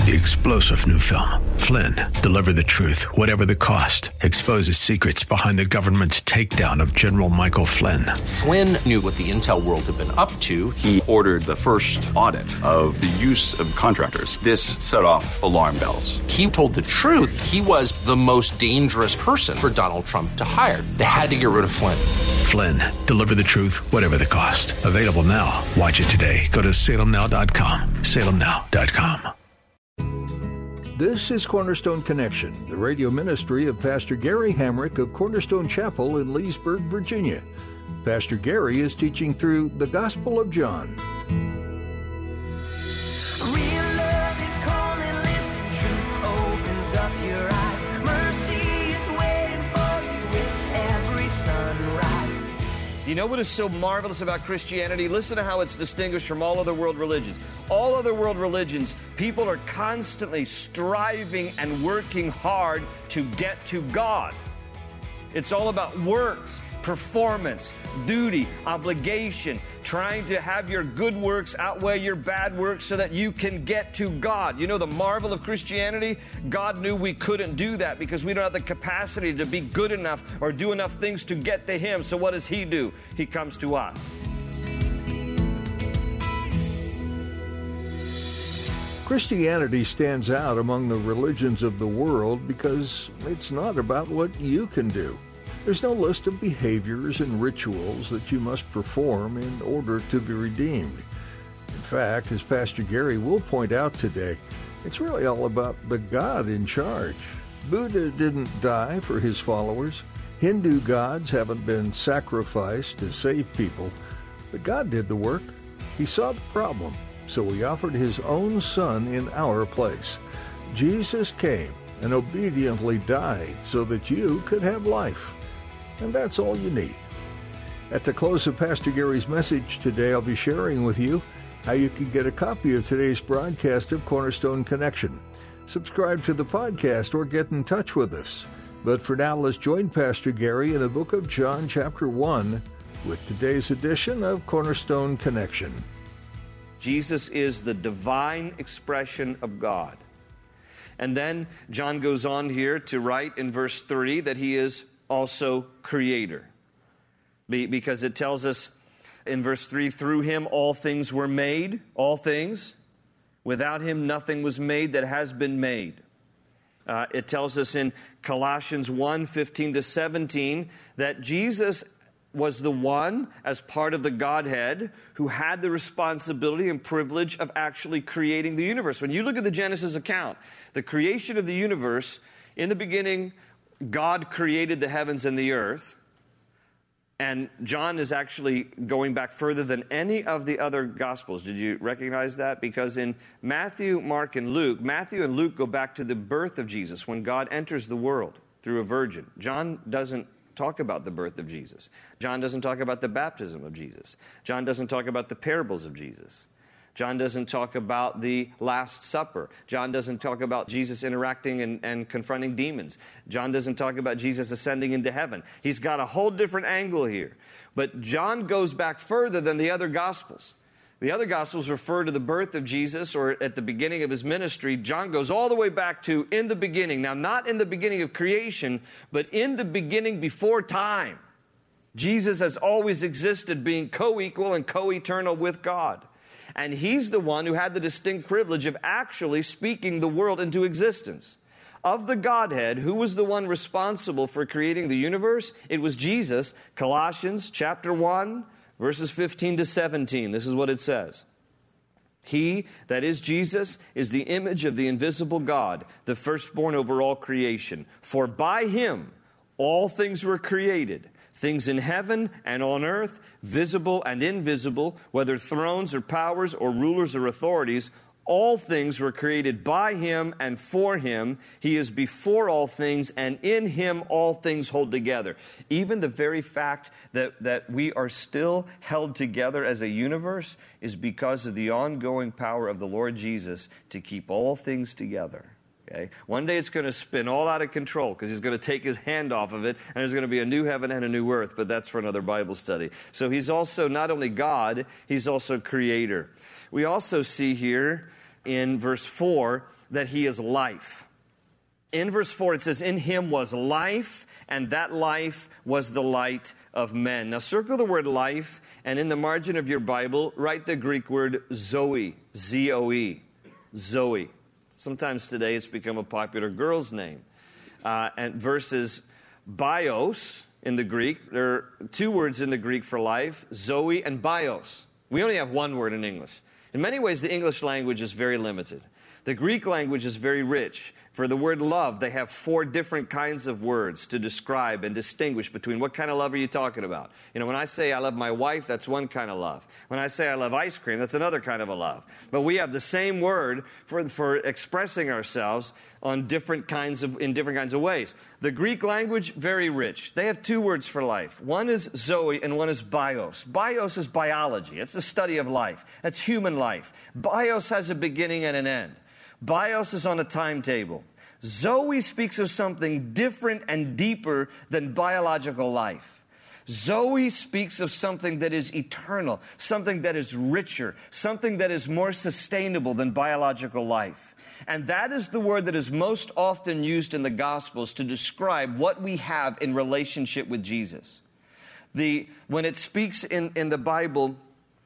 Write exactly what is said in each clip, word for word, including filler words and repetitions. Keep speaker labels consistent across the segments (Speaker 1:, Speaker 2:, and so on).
Speaker 1: The explosive new film, Flynn, deliver the truth, whatever the cost, exposes secrets behind the government's takedown of General Michael Flynn.
Speaker 2: Flynn knew what the intel world had been up to.
Speaker 3: He ordered the first audit of the use of contractors. This set off alarm bells.
Speaker 2: He told the truth. He was the most dangerous person for Donald Trump to hire. They had to get rid of Flynn.
Speaker 1: Flynn, deliver the truth, whatever the cost. Available now. Watch it today. Go to salem now dot com. salem now dot com.
Speaker 4: This is Cornerstone Connection, the radio ministry of Pastor Gary Hamrick of Cornerstone Chapel in Leesburg, Virginia. Pastor Gary is teaching through the Gospel of John.
Speaker 5: Real love is calling, listen, truth opens up your eyes. Mercy is waiting for you with every sunrise.
Speaker 6: You know what is so marvelous about Christianity? Listen to how it's distinguished from all other world religions. All other world religions, people are constantly striving and working hard to get to God. It's all about works, performance, duty, obligation, trying to have your good works outweigh your bad works so that you can get to God. You know the marvel of Christianity? God knew we couldn't do that because we don't have the capacity to be good enough or do enough things to get to Him. So what does He do? He comes to us.
Speaker 4: Christianity stands out among the religions of the world because it's not about what you can do. There's no list of behaviors and rituals that you must perform in order to be redeemed. In fact, as Pastor Gary will point out today, it's really all about the God in charge. Buddha didn't die for his followers. Hindu gods haven't been sacrificed to save people. But God did the work. He saw the problem, so He offered His own Son in our place. Jesus came and obediently died so that you could have life. And that's all you need. At the close of Pastor Gary's message today, I'll be sharing with you how you can get a copy of today's broadcast of Cornerstone Connection. Subscribe to the podcast or get in touch with us. But for now, let's join Pastor Gary in the book of John, chapter one, with today's edition of Cornerstone Connection.
Speaker 6: Jesus is the divine expression of God. And then John goes on here to write in verse three that He is also creator. Because it tells us in verse three, through Him all things were made, all things. Without Him nothing was made that has been made. Uh, it tells us in Colossians one, fifteen to seventeen, that Jesus was the one, as part of the Godhead, who had the responsibility and privilege of actually creating the universe. When you look at the Genesis account, the creation of the universe, in the beginning, God created the heavens and the earth. And John is actually going back further than any of the other Gospels. Did you recognize that? Because in Matthew, Mark, and Luke, Matthew and Luke go back to the birth of Jesus, when God enters the world through a virgin. John doesn't talk about the birth of Jesus. John doesn't talk about the baptism of Jesus. John doesn't talk about the parables of Jesus. John doesn't talk about the Last Supper. John doesn't talk about Jesus interacting and, and confronting demons. John doesn't talk about Jesus ascending into heaven. He's got a whole different angle here. But John goes back further than the other Gospels. The other Gospels refer to the birth of Jesus or at the beginning of His ministry. John goes all the way back to in the beginning. Now, not in the beginning of creation, but in the beginning before time. Jesus has always existed, being co-equal and co-eternal with God. And He's the one who had the distinct privilege of actually speaking the world into existence. Of the Godhead, who was the one responsible for creating the universe? It was Jesus. Colossians chapter one, verses fifteen to seventeen. This is what it says. He, that is Jesus, is the image of the invisible God, the firstborn over all creation. For by Him all things were created, things in heaven and on earth, visible and invisible, whether thrones or powers or rulers or authorities, all things were created by Him and for Him. He is before all things, and in Him all things hold together. Even the very fact that, that we are still held together as a universe is because of the ongoing power of the Lord Jesus to keep all things together. Okay? One day it's going to spin all out of control because He's going to take His hand off of it, and there's going to be a new heaven and a new earth, but that's for another Bible study. So He's also not only God, He's also Creator. We also see here in verse four that he is life. In verse four, it says, in him was life, and that life was the light of men. Now circle the word life, and in the margin of your Bible, write the Greek word Zoe, Z O E, Zoe. Sometimes today it's become a popular girl's name. Uh, and versus bios in the Greek. There are two words in the Greek for life, Zoe and bios. We only have one word in English. In many ways, the English language is very limited. The Greek language is very rich. For the word love, they have four different kinds of words to describe and distinguish between what kind of love are you talking about. You know, when I say I love my wife, that's one kind of love. When I say I love ice cream, that's another kind of a love. But we have the same word for, for expressing ourselves on different kinds of, in different kinds of ways. The Greek language, very rich. They have two words for life. One is Zoe and one is bios. Bios is biology. It's the study of life. That's human life. Bios has a beginning and an end. Bios is on a timetable. Zoe speaks of something different and deeper than biological life. Zoe speaks of something that is eternal, something that is richer, something that is more sustainable than biological life. And that is the word that is most often used in the Gospels to describe what we have in relationship with Jesus. The, when it speaks in, in the Bible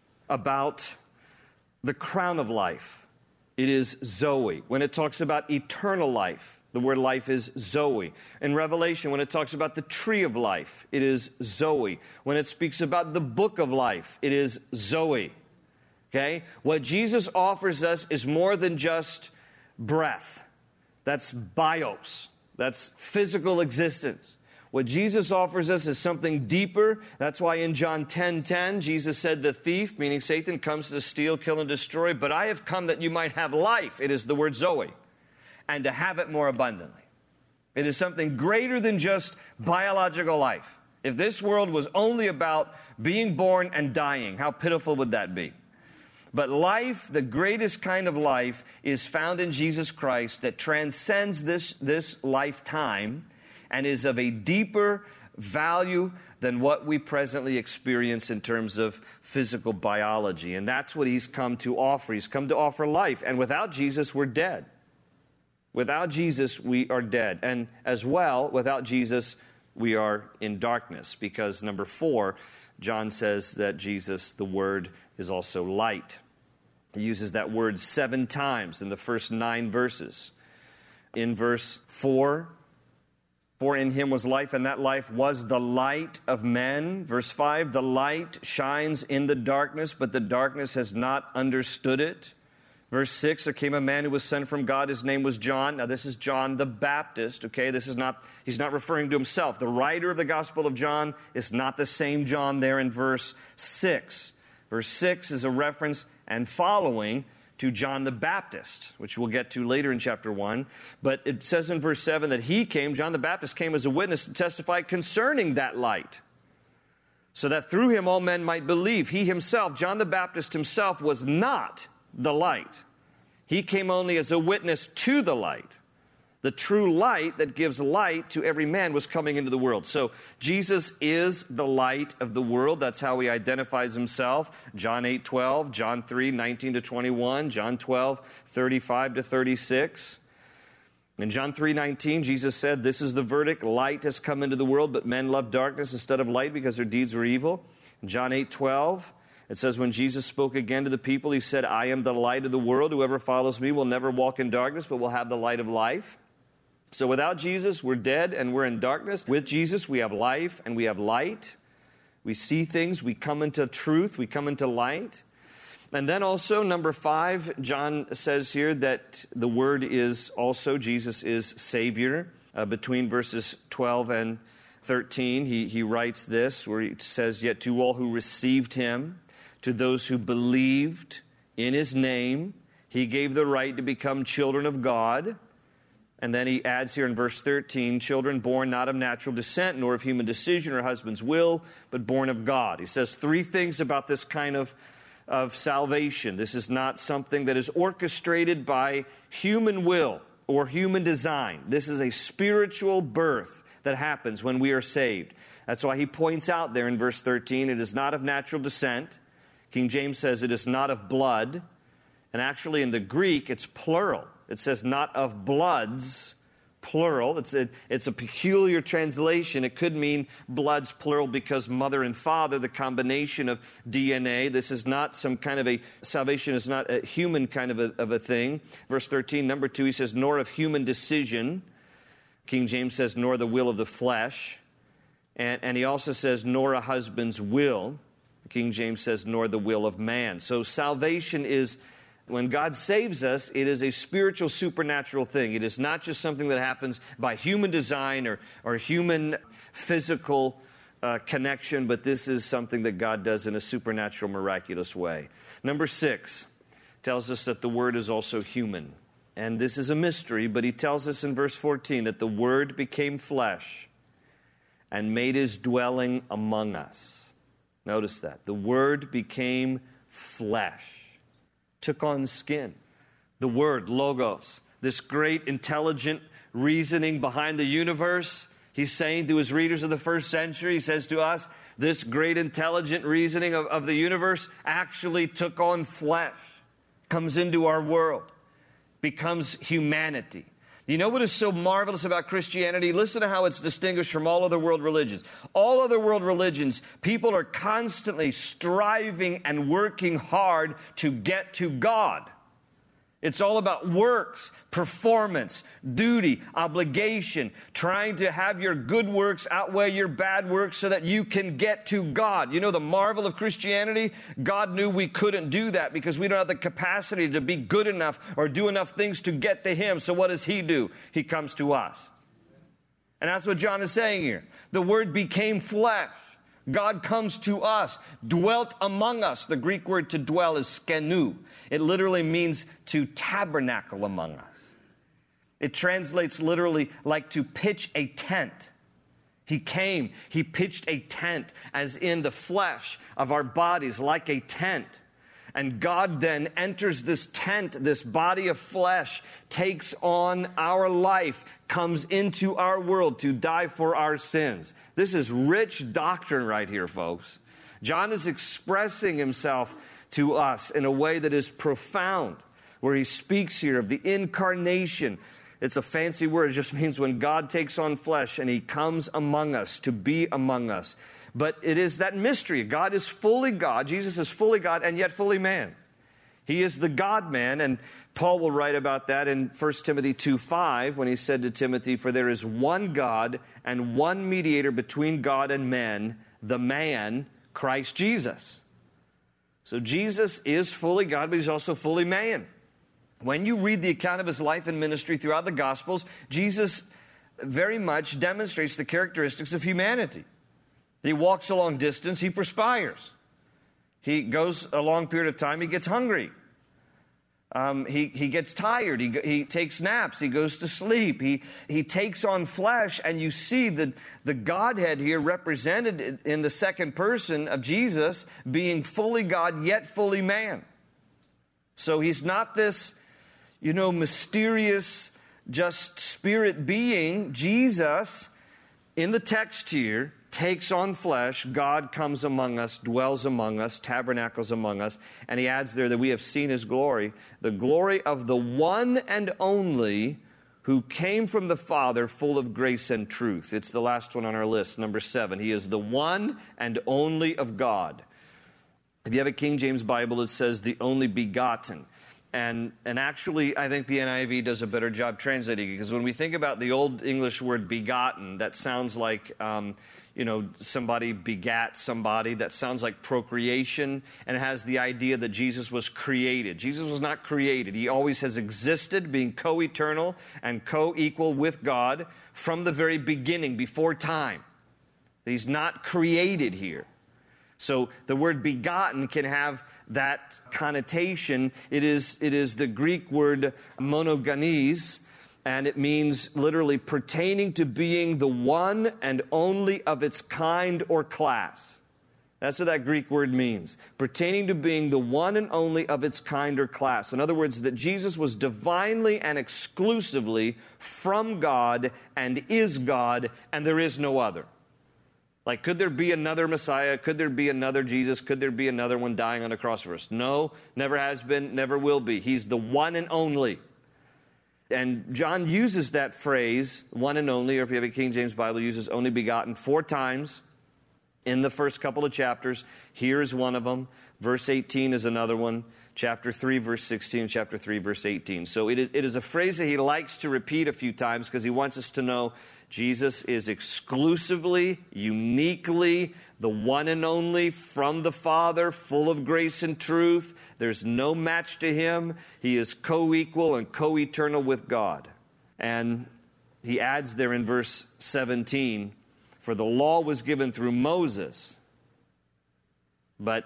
Speaker 6: about the crown of life, it is Zoe. When it talks about eternal life, the word life is Zoe. In Revelation, when it talks about the tree of life, it is Zoe. When it speaks about the book of life, it is Zoe. Okay? What Jesus offers us is more than just breath. That's bios. That's physical existence. What Jesus offers us is something deeper. That's why in John ten ten, Jesus said, the thief, meaning Satan, comes to steal, kill, and destroy, but I have come that you might have life. It is the word Zoe. And to have it more abundantly. It is something greater than just biological life. If this world was only about being born and dying, how pitiful would that be? But life, the greatest kind of life, is found in Jesus Christ that transcends this, this lifetime and is of a deeper value than what we presently experience in terms of physical biology. And that's what he's come to offer. He's come to offer life. And without Jesus, we're dead. Without Jesus, we are dead. And as well, without Jesus, we are in darkness. Because number four, John says that Jesus, the Word, is also light. He uses that word seven times in the first nine verses. In verse four, for in him was life, and that life was the light of men. Verse five, the light shines in the darkness, but the darkness has not understood it. Verse six, there came a man who was sent from God. His name was John. Now this is John the Baptist, okay? This is not, he's not referring to himself. The writer of the Gospel of John is not the same John there in verse six. Verse six is a reference and following to John the Baptist, which we'll get to later in chapter one. But it says in verse seven that he came, John the Baptist came as a witness to testify concerning that light, so that through him all men might believe. He himself, John the Baptist himself, was not the light. He came only as a witness to the light. The true light that gives light to every man was coming into the world. So Jesus is the light of the world. That's how he identifies himself. John eight twelve, John three nineteen to twenty-one, John twelve thirty-five to thirty-six. In John three nineteen, Jesus said, this is the verdict. Light has come into the world, but men love darkness instead of light because their deeds were evil. In John eight twelve, it says, when Jesus spoke again to the people, he said, I am the light of the world. Whoever follows me will never walk in darkness, but will have the light of life. So without Jesus, we're dead and we're in darkness. With Jesus, we have life and we have light. We see things. We come into truth. We come into light. And then also, number five, John says here that the Word is also, Jesus is Savior. Uh, between verses twelve and thirteen, he, he writes this, where he says, yet to all who received him, to those who believed in his name, he gave the right to become children of God. And then he adds here in verse thirteen, children born not of natural descent, nor of human decision or husband's will, but born of God. He says three things about this kind of, of salvation. This is not something that is orchestrated by human will or human design. This is a spiritual birth that happens when we are saved. That's why he points out there in verse thirteen, it is not of natural descent. King James says it is not of blood. And actually in the Greek, it's plural. It says not of bloods, plural. It's a, it's a peculiar translation. It could mean bloods, plural, because mother and father, the combination of D N A. This is not some kind of a, salvation is not a human kind of a, of a thing. Verse thirteen, number two, he says, nor of human decision. King James says, nor the will of the flesh. And, and he also says, nor a husband's will. King James says, nor the will of man. So salvation is, when God saves us, it is a spiritual, supernatural thing. It is not just something that happens by human design or, or human physical uh, connection, but this is something that God does in a supernatural, miraculous way. Number six tells us that the Word is also human. And this is a mystery, but he tells us in verse fourteen that the Word became flesh and made his dwelling among us. Notice that. The Word became flesh, took on skin. The Word, Logos, this great intelligent reasoning behind the universe. He's saying to his readers of the first century, he says to us, this great intelligent reasoning of, of the universe actually took on flesh, comes into our world, becomes humanity. You know what is so marvelous about Christianity? Listen to how it's distinguished from all other world religions. All other world religions, people are constantly striving and working hard to get to God. It's all about works, performance, duty, obligation, trying to have your good works outweigh your bad works so that you can get to God. You know the marvel of Christianity? God knew we couldn't do that because we don't have the capacity to be good enough or do enough things to get to Him. So what does He do? He comes to us. And that's what John is saying here. The Word became flesh. God comes to us, dwelt among us. The Greek word to dwell is skenu. It literally means to tabernacle among us. It translates literally like to pitch a tent. He came, He pitched a tent, as in the flesh of our bodies, like a tent. And God then enters this tent, this body of flesh, takes on our life, comes into our world to die for our sins. This is rich doctrine right here, folks. John is expressing himself to us in a way that is profound, where he speaks here of the incarnation. It's a fancy word. It just means when God takes on flesh and He comes among us to be among us. But it is that mystery. God is fully God. Jesus is fully God and yet fully man. He is the God-man, and Paul will write about that in First Timothy two five when he said to Timothy, for there is one God and one mediator between God and men, the man, Christ Jesus. So Jesus is fully God, but He's also fully man. When you read the account of His life and ministry throughout the Gospels, Jesus very much demonstrates the characteristics of humanity. He walks a long distance, He perspires. He goes a long period of time, He gets hungry. Um, he, he gets tired, he, he takes naps, he goes to sleep, he, he takes on flesh, and you see the, the Godhead here represented in the second person of Jesus being fully God yet fully man. So He's not this, you know, mysterious, just spirit being. Jesus, in the text here, takes on flesh. God comes among us, dwells among us, tabernacles among us. And he adds there that we have seen His glory, the glory of the one and only who came from the Father, full of grace and truth. It's the last one on our list, number seven. He is the one and only of God. If you have a King James Bible, it says the only begotten. And and actually, I think the N I V does a better job translating it, because when we think about the Old English word begotten, that sounds like, um, you know, somebody begat somebody. That sounds like procreation, and it has the idea that Jesus was created. Jesus was not created. He always has existed, being co-eternal and co-equal with God from the very beginning, before time. He's not created here. So the word begotten can have that connotation. It is, it is the Greek word monogenes, and it means literally pertaining to being the one and only of its kind or class. That's what that Greek word means. Pertaining to being the one and only of its kind or class. In other words, that Jesus was divinely and exclusively from God and is God, and there is no other. Like, could there be another Messiah? Could there be another Jesus? Could there be another one dying on the cross for us? No, never has been, never will be. He's the one and only. And John uses that phrase, one and only, or if you have a King James Bible, uses only begotten four times in the first couple of chapters. Here is one of them. Verse eighteen is another one. Chapter three, verse sixteen, chapter three, verse eighteen. So it is, it is a phrase that he likes to repeat a few times because he wants us to know Jesus is exclusively, uniquely, the one and only from the Father, full of grace and truth. There's no match to him. He is co-equal and co-eternal with God. And he adds there in verse seventeen, for the law was given through Moses, but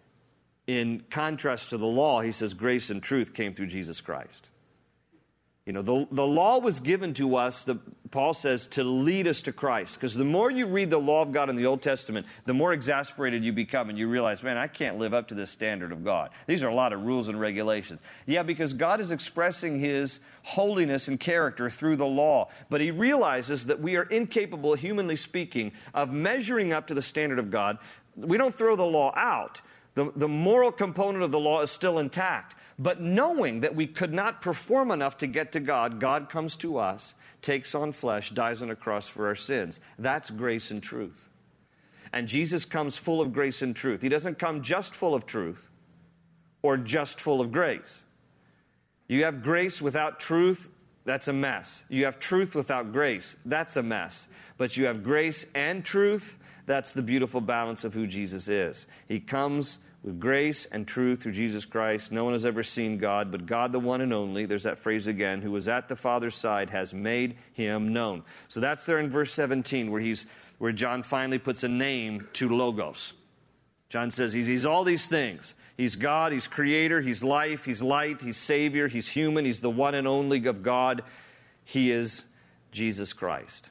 Speaker 6: in contrast to the law, he says grace and truth came through Jesus Christ. You know, the, the law was given to us, the, Paul says, to lead us to Christ. Because the more you read the law of God in the Old Testament, the more exasperated you become and you realize, man, I can't live up to this standard of God. These are a lot of rules and regulations. Yeah, because God is expressing his holiness and character through the law. But he realizes that we are incapable, humanly speaking, of measuring up to the standard of God. We don't throw the law out. The, the moral component of the law is still intact. But knowing that we could not perform enough to get to God, God comes to us, takes on flesh, dies on a cross for our sins. That's grace and truth. And Jesus comes full of grace and truth. He doesn't come just full of truth or just full of grace. You have grace without truth, that's a mess. You have truth without grace, that's a mess. But you have grace and truth, that's the beautiful balance of who Jesus is. He comes with grace and truth through Jesus Christ. No one has ever seen God, but God, the one and only, there's that phrase again, who was at the Father's side, has made him known. So that's there in verse seventeen, where he's where John finally puts a name to Logos. John says he's, he's all these things. He's God, he's creator, he's life, he's light, he's Savior, he's human, he's the one and only of God. He is Jesus Christ.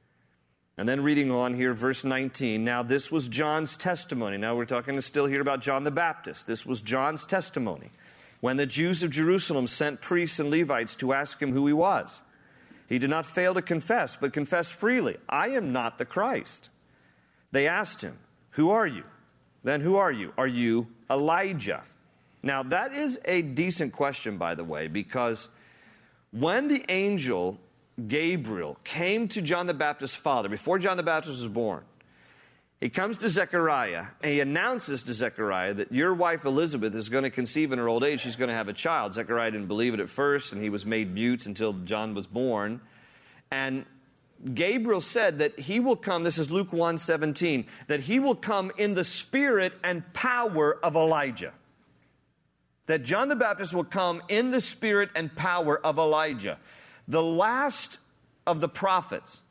Speaker 6: And then reading on here, verse nineteen, now this was John's testimony. Now we're talking still here about John the Baptist. This was John's testimony. When the Jews of Jerusalem sent priests and Levites to ask him who he was, he did not fail to confess, but confessed freely, I am not the Christ. They asked him, who are you? Then who are you? Are you Elijah? Now that is a decent question, by the way, because when the angel Gabriel came to John the Baptist's father, before John the Baptist was born, he comes to Zechariah, and he announces to Zechariah that your wife Elizabeth is going to conceive in her old age. She's going to have a child. Zechariah didn't believe it at first, and he was made mute until John was born. And Gabriel said that he will come, this is Luke one seventeen, that he will come in the spirit and power of Elijah. That John the Baptist will come in the spirit and power of Elijah. The last of the prophets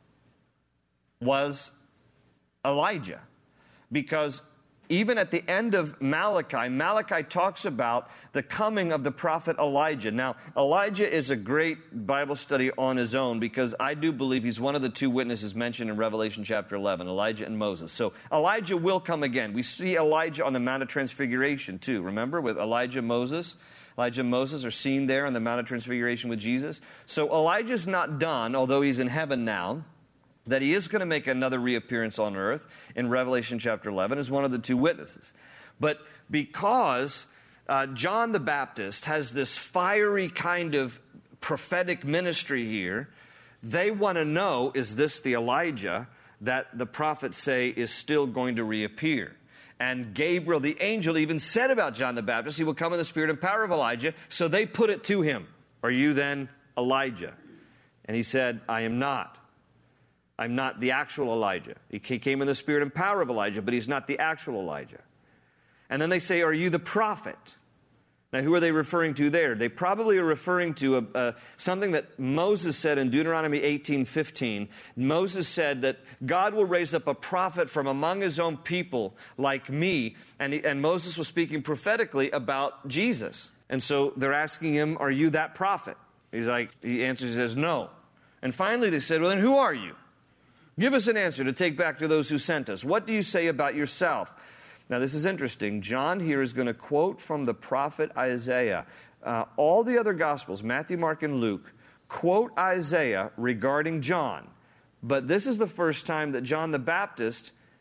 Speaker 6: was Elijah, because even at the end of Malachi, Malachi talks about the coming of the prophet Elijah. Now, Elijah is a great Bible study on his own, because I do believe he's one of the two witnesses mentioned in Revelation chapter eleven, Elijah and Moses. So Elijah will come again. We see Elijah on the Mount of Transfiguration too. Remember, with Elijah and Moses? Elijah and Moses are seen there on the Mount of Transfiguration with Jesus. So Elijah's not done, although he's in heaven now. That he is going to make another reappearance on earth in Revelation chapter eleven as one of the two witnesses. But because uh, John the Baptist has this fiery kind of prophetic ministry here, they want to know, is this the Elijah that the prophets say is still going to reappear? And Gabriel, the angel, even said about John the Baptist, he will come in the spirit and power of Elijah. So they put it to him, are you then Elijah? And he said, I am not. I'm not the actual Elijah. He came in the spirit and power of Elijah, but he's not the actual Elijah. And then they say, are you the prophet? Now, who are they referring to there? They probably are referring to a, a, something that Moses said in Deuteronomy eighteen fifteen. Moses said that God will raise up a prophet from among his own people like me. And, he, and Moses was speaking prophetically about Jesus. And so they're asking him, are you that prophet? He's like, he answers, he says, no. And finally they said, well, then who are you? Give us an answer to take back to those who sent us. What do you say about yourself? Now, this is interesting. John here is going to quote from the prophet Isaiah. Uh, all the other Gospels, Matthew, Mark, and Luke, quote Isaiah regarding John. But this is the first time that John the Baptist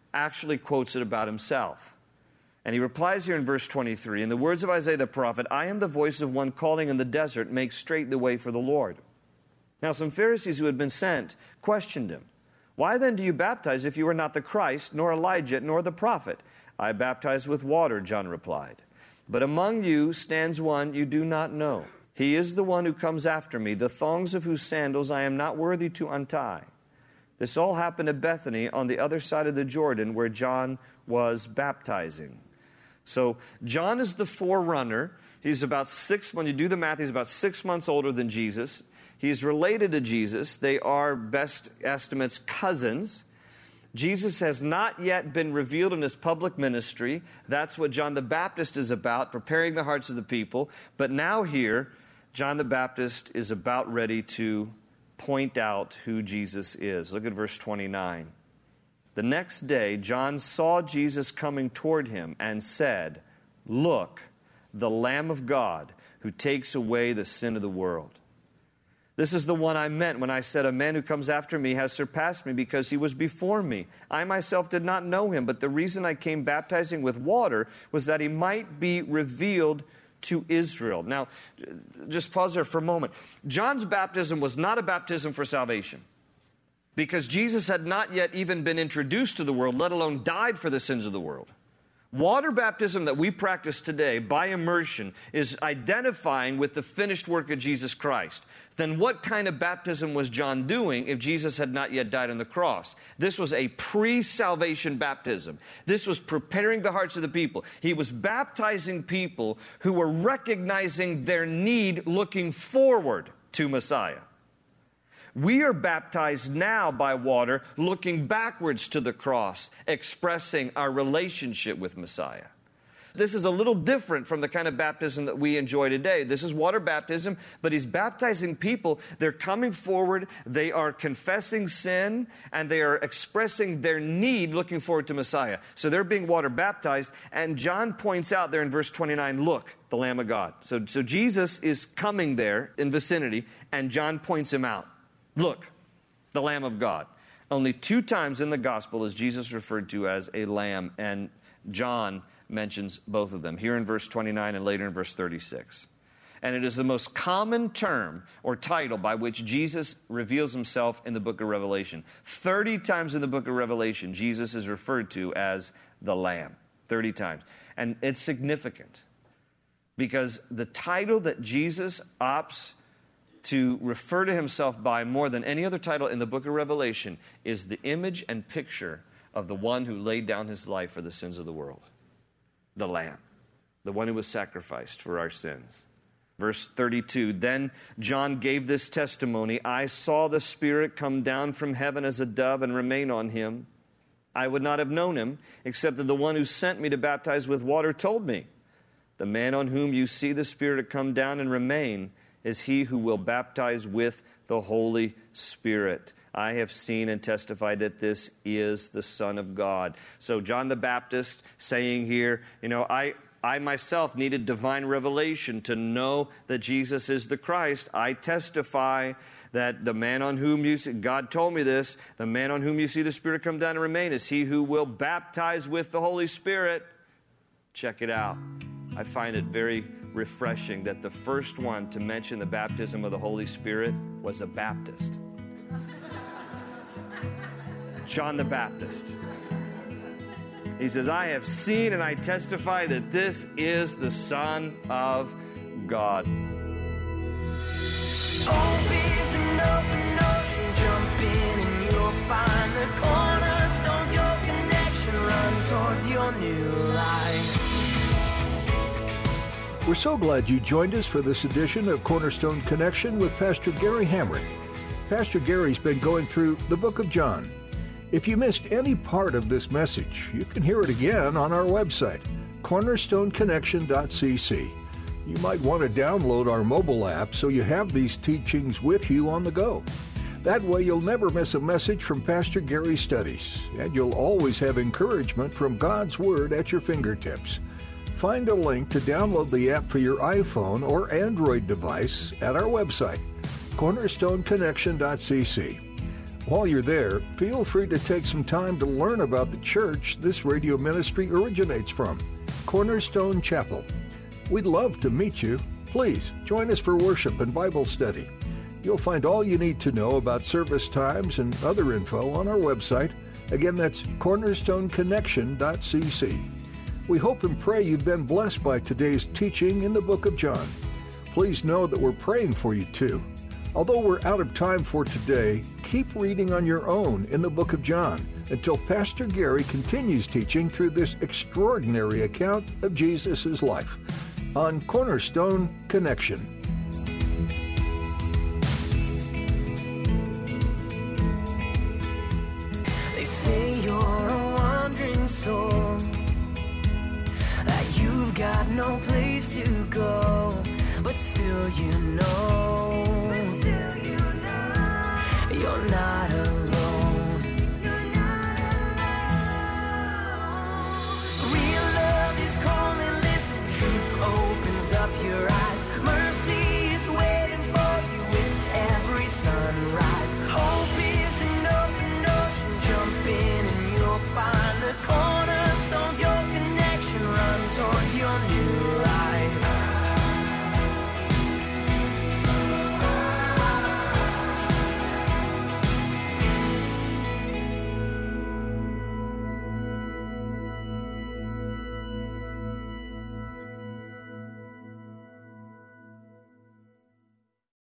Speaker 6: actually quotes it about himself. And he replies here in verse twenty-three, in the words of Isaiah the prophet, I am the voice of one calling in the desert, make straight the way for the Lord. Now some Pharisees who had been sent questioned him. Why then do you baptize if you are not the Christ, nor Elijah, nor the prophet? I baptize with water, John replied. But among you stands one you do not know. He is the one who comes after me, the thongs of whose sandals I am not worthy to untie. This all happened at Bethany on the other side of the Jordan where John was baptizing. So John is the forerunner. He's about six, when you do the math, he's about six months older than Jesus. He's related to Jesus. They are, best estimates, cousins. Jesus has not yet been revealed in his public ministry. That's what John the Baptist is about, preparing the hearts of the people. But now here, John the Baptist is about ready to point out who Jesus is. Look at verse twenty-nine. The next day, John saw Jesus coming toward him and said, Look, the Lamb of God who takes away the sin of the world. This is the one I meant when I said, a man who comes after me has surpassed me because he was before me. I myself did not know him, but the reason I came baptizing with water was that he might be revealed to Israel. Now, just pause there for a moment. John's baptism was not a baptism for salvation because Jesus had not yet even been introduced to the world, let alone died for the sins of the world. Water baptism that we practice today by immersion is identifying with the finished work of Jesus Christ. Then what kind of baptism was John doing if Jesus had not yet died on the cross? This was a pre-salvation baptism. This was preparing the hearts of the people. He was baptizing people who were recognizing their need, looking forward to Messiah. We are baptized now by water, looking backwards to the cross, expressing our relationship with Messiah. This is a little different from the kind of baptism that we enjoy today. This is water baptism, but he's baptizing people. They're coming forward, they are confessing sin, and they are expressing their need, looking forward to Messiah. So they're being water baptized, and John points out there in verse twenty-nine, look, the Lamb of God. So, so Jesus is coming there in vicinity, and John points him out. Look, the Lamb of God. Only two times in the gospel is Jesus referred to as a lamb, and John mentions both of them, here in verse twenty-nine and later in verse thirty-six. And it is the most common term or title by which Jesus reveals himself in the book of Revelation. thirty times in the book of Revelation, Jesus is referred to as the Lamb. thirty times. And it's significant because the title that Jesus opts to refer to himself by more than any other title in the book of Revelation is the image and picture of the one who laid down his life for the sins of the world. The Lamb, the one who was sacrificed for our sins. Verse thirty-two, then John gave this testimony, I saw the Spirit come down from heaven as a dove and remain on him. I would not have known him, except that the one who sent me to baptize with water told me, the man on whom you see the Spirit come down and remain is he who will baptize with the Holy Spirit. I have seen and testified that this is the Son of God. So John the Baptist saying here, you know, I, I myself needed divine revelation to know that Jesus is the Christ. I testify that the man on whom you see, God told me this, the man on whom you see the Spirit come down and remain is he who will baptize with the Holy Spirit. Check it out. I find it very refreshing that the first one to mention the baptism of the Holy Spirit was a Baptist. John the Baptist. He says, I have seen and I testify that this is the Son of God.
Speaker 5: Open an open ocean, jump in and you'll find the cornerstones, your connection, run towards your new life.
Speaker 4: We're so glad you joined us for this edition of Cornerstone Connection with Pastor Gary Hamrick. Pastor Gary's been going through the book of John. If you missed any part of this message, you can hear it again on our website, cornerstone connection dot c c. You might want to download our mobile app so you have these teachings with you on the go. That way you'll never miss a message from Pastor Gary's studies, and you'll always have encouragement from God's Word at your fingertips. Find a link to download the app for your iPhone or Android device at our website, cornerstone connection dot c c. While you're there, feel free to take some time to learn about the church this radio ministry originates from, Cornerstone Chapel. We'd love to meet you. Please join us for worship and Bible study. You'll find all you need to know about service times and other info on our website. Again, that's cornerstone connection dot c c. We hope and pray you've been blessed by today's teaching in the book of John. Please know that we're praying for you too. Although we're out of time for today, keep reading on your own in the book of John until Pastor Gary continues teaching through this extraordinary account of Jesus' life on Cornerstone Connection.